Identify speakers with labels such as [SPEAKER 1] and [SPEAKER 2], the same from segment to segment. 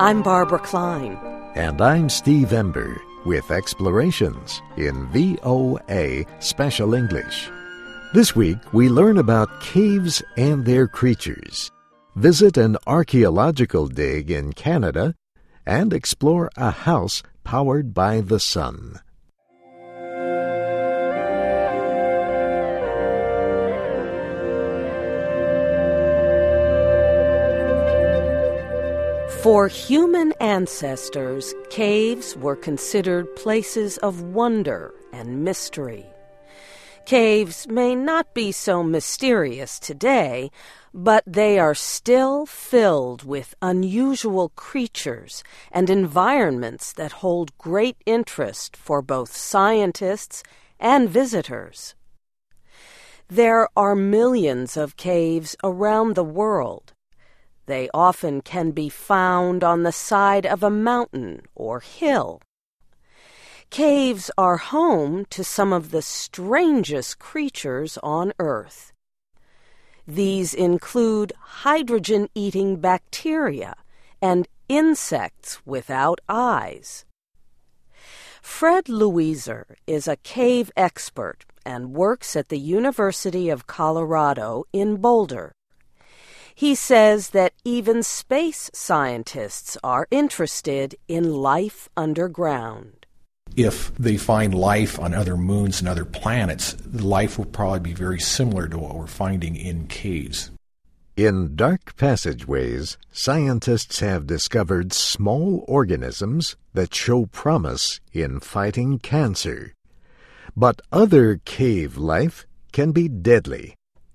[SPEAKER 1] I'm Barbara Klein.
[SPEAKER 2] And I'm Steve Ember with Explorations in VOA Special English. This week, we learn about caves and their creatures, visit an archaeological dig in Canada, and explore a house powered by the sun.
[SPEAKER 1] For human ancestors, caves were considered places of wonder and mystery. Caves may not be so mysterious today, but they are still filled with unusual creatures and environments that hold great interest for both scientists and visitors. There are millions of caves around the world. They often can be found on the side of a mountain or hill. Caves are home to some of the strangest creatures on Earth. These include hydrogen-eating bacteria and insects without eyes. Fred Louiser is a cave expert and works at the University of Colorado in Boulder. He says that even space scientists are interested in life underground.
[SPEAKER 3] If they find life on other moons and other planets, the life will probably be very similar to what we're finding in caves.
[SPEAKER 2] In dark passageways, scientists have discovered small organisms that show promise in fighting cancer. But other cave life can be deadly.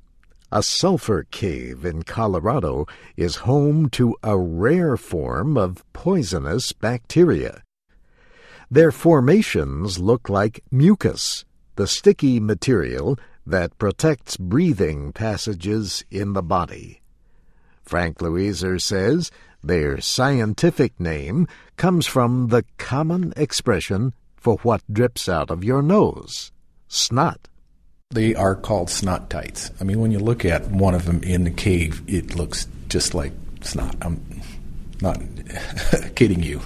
[SPEAKER 2] A sulfur cave in Colorado is home to a rare form of poisonous bacteria. Their formations look like mucus, the sticky material that protects breathing passages in the body. Frank Louiser says their scientific name comes from the common expression for what drips out of your nose, snot.
[SPEAKER 3] They are called snottites. I mean, when you look at one of them in the cave, it looks just like snot. I'm not kidding you.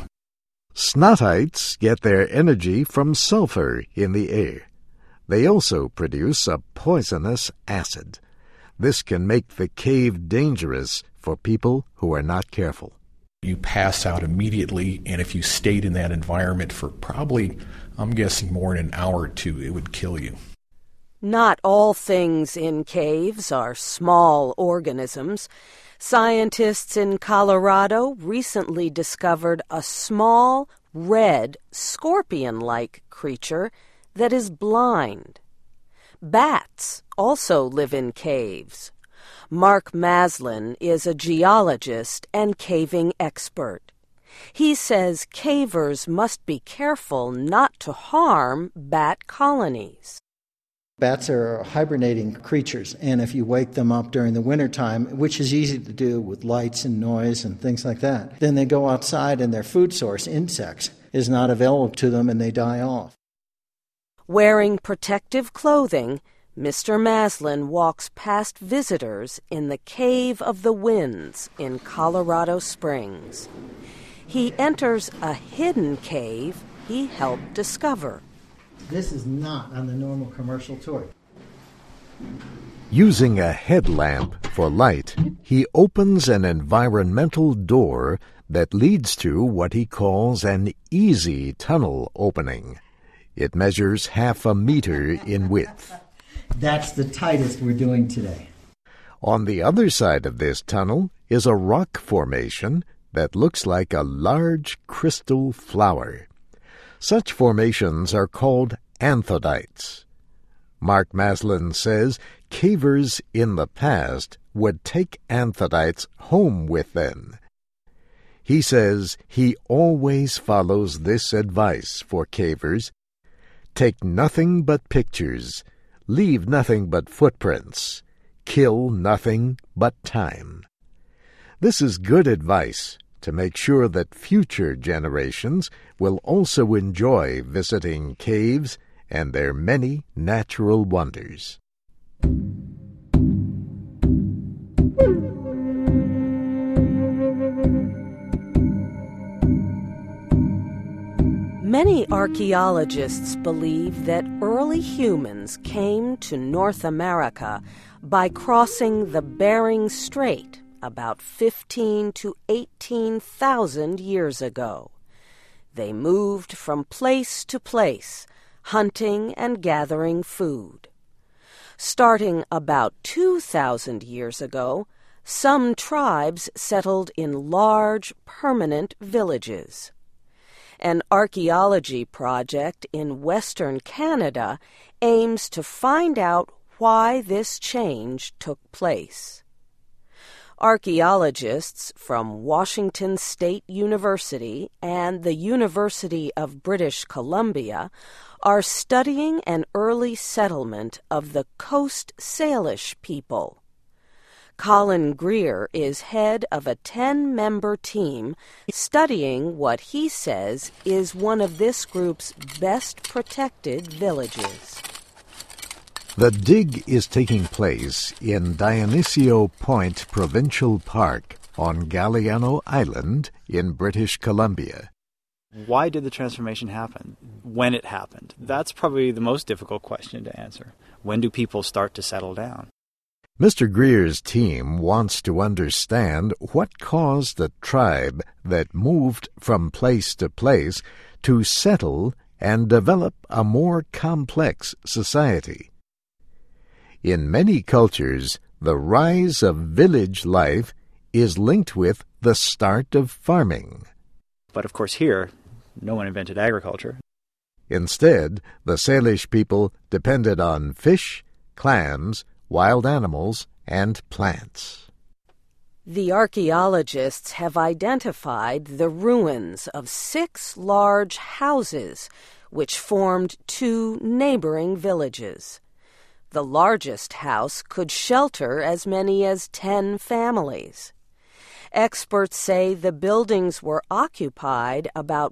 [SPEAKER 2] Snottites get their energy from sulfur in the air. They also produce a poisonous acid. This can make the cave dangerous for people who are not careful.
[SPEAKER 3] You pass out immediately, and if you stayed in that environment for probably, I'm guessing, more than an hour or two, it would kill you.
[SPEAKER 1] Not all things in caves are small organisms. Scientists in Colorado recently discovered a small, red, scorpion-like creature that is blind. Bats also live in caves. Mark Maslin is a geologist and caving expert. He says cavers must be careful not to harm bat colonies.
[SPEAKER 4] Bats are hibernating creatures, and if you wake them up during the wintertime, which is easy to do with lights and noise and things like that, then they go outside and their food source, insects, is not available to them and they die off.
[SPEAKER 1] Wearing protective clothing, Mr. Maslin walks past visitors in the Cave of the Winds in Colorado Springs. He enters a hidden cave he helped discover.
[SPEAKER 4] This is not on the normal commercial tour.
[SPEAKER 2] Using a headlamp for light, he opens an environmental door that leads to what he calls an easy tunnel opening. It measures 0.5 meter in width.
[SPEAKER 4] That's the tightest we're doing today.
[SPEAKER 2] On the other side of this tunnel is a rock formation that looks like a large crystal flower. Such formations are called anthodites. Mark Maslin says cavers in the past would take anthodites home with them. He says he always follows this advice for cavers: take nothing but pictures, leave nothing but footprints, kill nothing but time. This is good advice to make sure that future generations will also enjoy visiting caves and their many natural wonders.
[SPEAKER 1] Many archaeologists believe that early humans came to North America by crossing the Bering Strait about 15 to 18,000 years ago. They moved from place to place, hunting and gathering food. Starting about 2,000 years ago, some tribes settled in large, permanent villages. An archaeology project in Western Canada aims to find out why this change took place. Archaeologists from Washington State University and the University of British Columbia are studying an early settlement of the Coast Salish people. Colin Greer is head of a 10-member team studying what he says is one of this group's best protected villages.
[SPEAKER 2] The dig is taking place in Dionisio Point Provincial Park on Galiano Island in British Columbia.
[SPEAKER 5] Why did the transformation happen? When it happened? That's probably the most difficult question to answer. When do people start to settle down?
[SPEAKER 2] Mr. Greer's team wants to understand what caused the tribe that moved from place to place to settle and develop a more complex society. In many cultures, the rise of village life is linked with the start of farming.
[SPEAKER 5] But of course here, no one invented agriculture.
[SPEAKER 2] Instead, the Salish people depended on fish, clams, wild animals, and plants.
[SPEAKER 1] The archaeologists have identified the ruins of 6 large houses which formed 2 neighboring villages. The largest house could shelter as many as 10 families. Experts say the buildings were occupied about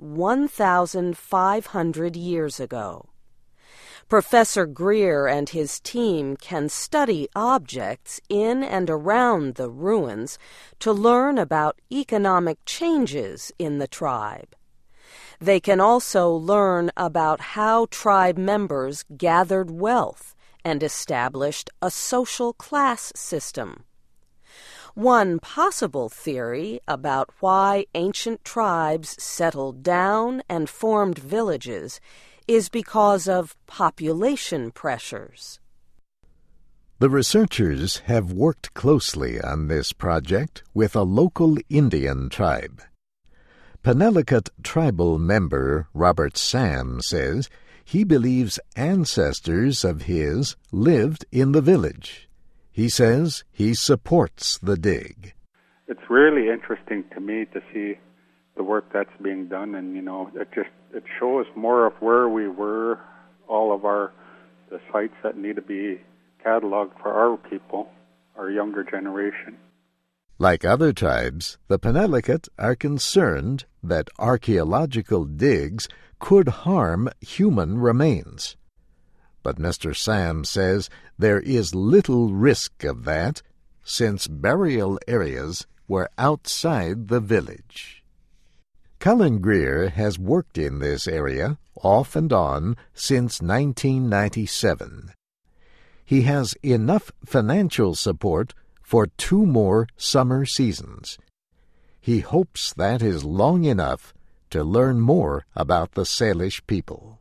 [SPEAKER 1] 1,500 years ago. Professor Greer and his team can study objects in and around the ruins to learn about economic changes in the tribe. They can also learn about how tribe members gathered wealth and established a social class system. One possible theory about why ancient tribes settled down and formed villages is because of population pressures.
[SPEAKER 2] The researchers have worked closely on this project with a local Indian tribe. Penelakut tribal member Robert Sam says he believes ancestors of his lived in the village. He says he supports the dig.
[SPEAKER 6] It's really interesting to me to see the work that's being done, and it shows more of where we were, all of the sites that need to be cataloged for our people, our younger generation.
[SPEAKER 2] Like other tribes, the Penelakut are concerned that archaeological digs could harm human remains. But Mr. Sam says there is little risk of that, since burial areas were outside the village. Colin Greer has worked in this area off and on since 1997. He has enough financial support for 2 more summer seasons. He hopes that is long enough to learn more about the Salish people.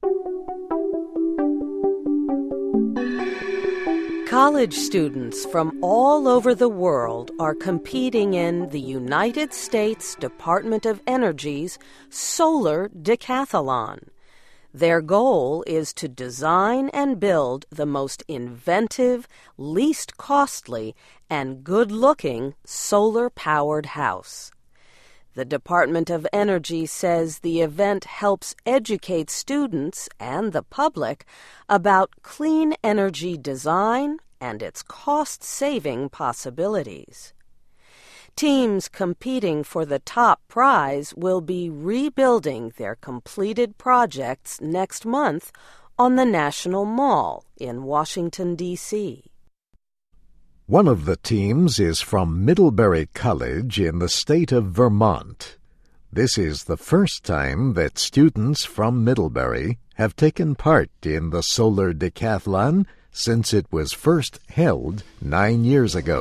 [SPEAKER 1] College students from all over the world are competing in the United States Department of Energy's Solar Decathlon. Their goal is to design and build the most inventive, least costly, and good-looking solar-powered house. The Department of Energy says the event helps educate students and the public about clean energy design and its cost-saving possibilities. Teams competing for the top prize will be rebuilding their completed projects next month on the National Mall in Washington, D.C.
[SPEAKER 2] One of the teams is from Middlebury College in the state of Vermont. This is the first time that students from Middlebury have taken part in the Solar Decathlon since it was first held 9 years ago.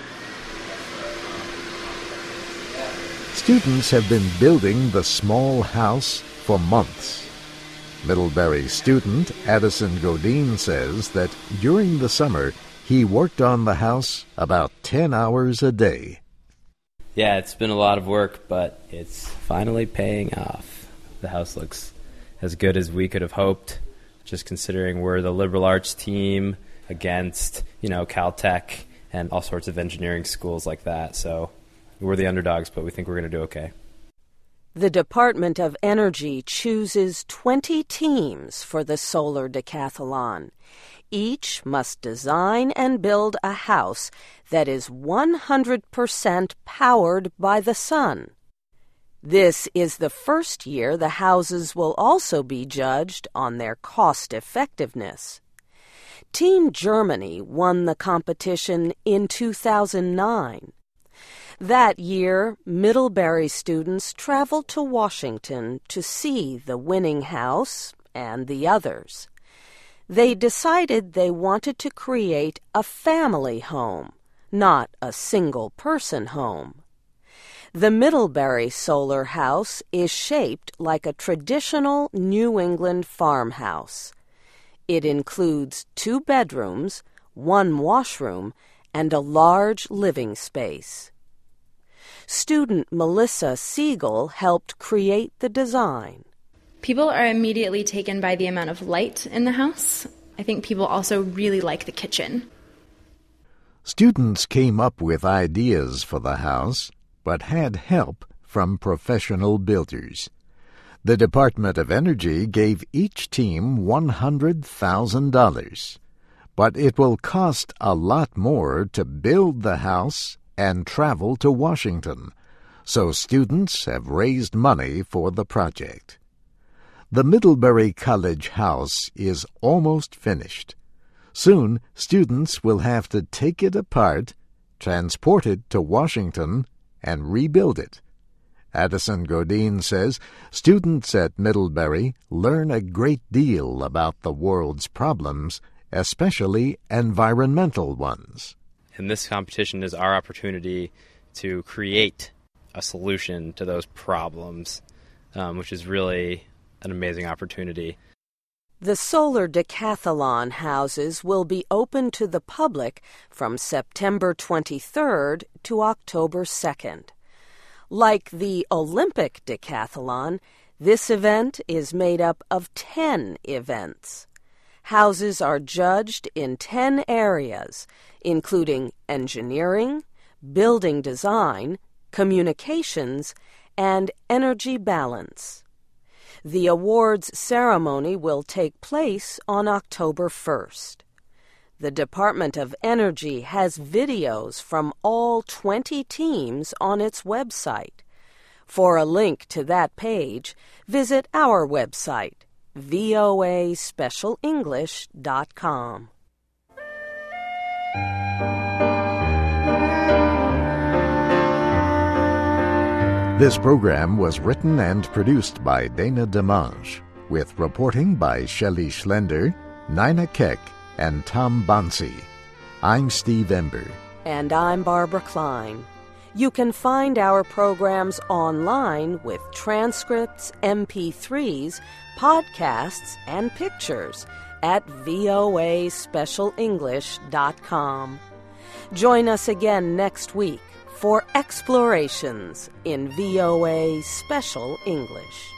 [SPEAKER 2] Students have been building the small house for months. Middlebury student Addison Godine says that during the summer he worked on the house about 10 hours a day.
[SPEAKER 7] Yeah, it's been a lot of work, but it's finally paying off. The house looks as good as we could have hoped, just considering we're the liberal arts team against, Caltech and all sorts of engineering schools like that. So we're the underdogs, but we think we're going to do okay.
[SPEAKER 1] The Department of Energy chooses 20 teams for the Solar Decathlon. Each must design and build a house that is 100% powered by the sun. This is the first year the houses will also be judged on their cost-effectiveness. Team Germany won the competition in 2009. That year, Middlebury students traveled to Washington to see the winning house and the others. They decided they wanted to create a family home, not a single-person home. The Middlebury Solar House is shaped like a traditional New England farmhouse. It includes 2 bedrooms, 1 washroom, and a large living space. Student Melissa Siegel helped create the design.
[SPEAKER 8] People are immediately taken by the amount of light in the house. I think people also really like the kitchen.
[SPEAKER 2] Students came up with ideas for the house, but had help from professional builders. The Department of Energy gave each team $100,000, but it will cost a lot more to build the house and travel to Washington, so students have raised money for the project. The Middlebury College house is almost finished. Soon, students will have to take it apart, transport it to Washington, and rebuild it. Addison Godine says students at Middlebury learn a great deal about the world's problems, especially environmental ones.
[SPEAKER 7] And this competition is our opportunity to create a solution to those problems, which is really an amazing opportunity.
[SPEAKER 1] The Solar Decathlon houses will be open to the public from September 23rd to October 2nd. Like the Olympic Decathlon, this event is made up of 10 events. Houses are judged in 10 areas, including engineering, building design, communications, and energy balance. The awards ceremony will take place on October 1st. The Department of Energy has videos from all 20 teams on its website. For a link to that page, visit our website, voaspecialenglish.com.
[SPEAKER 2] This program was written and produced by Dana Demange, with reporting by Shelley Schlender, Nina Keck, and Tom Bonsi. I'm Steve Ember.
[SPEAKER 1] And I'm Barbara Klein. You can find our programs online with transcripts, MP3s, podcasts, and pictures at voaspecialenglish.com. Join us again next week for Explorations in VOA Special English.